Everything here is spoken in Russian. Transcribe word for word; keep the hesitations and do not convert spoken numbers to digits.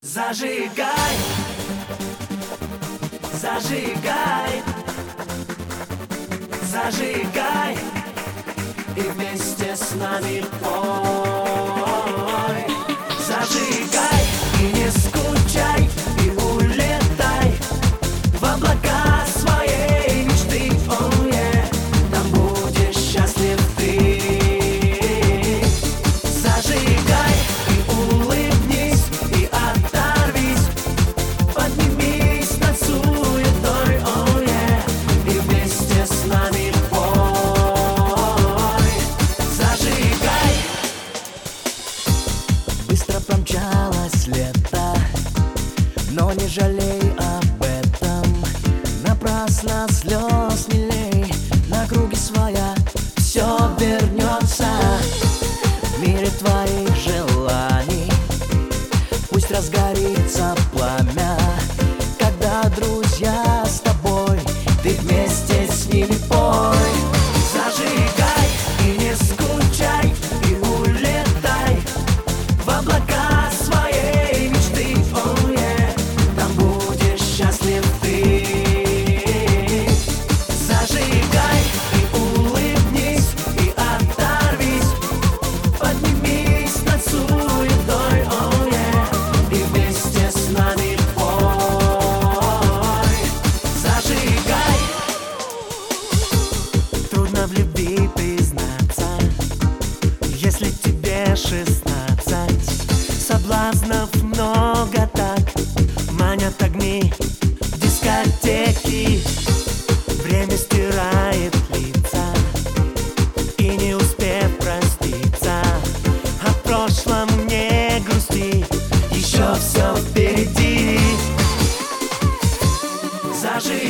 Зажигай, зажигай, зажигай и вместе с нами пой. Зажигай и не скучай, и улетай в облака своей мечты. Oh, yeah. Там будешь счастлив ты. Зажигай и улыбнись, и оторвись, поднимись над суетой. Oh, yeah. И вместе с нами пой. Зажигай. Быстро промчалось лето, но не жалей об этом. Напрасно слез не лей, на круги своя все вернется. В мире твоих желаний пусть разгорится пламя. Когда друзья с тобой, ты вместе с ними пой. Зажигай и не скучай, и улетай в облака своей мечты. Oh, yeah. Там будешь счастлив ты. Зажигай и улыбнись, и оторвись, поднимись над суетой. Oh, yeah. И вместе с нами пой. Зажигай. Трудно в любви признаться, если тебе шестнадцать. Соблазнов много так, манят огни дискотеки. Время стирает лица, и не успев проститься, о прошлом не грусти, еще все впереди. Зажигай.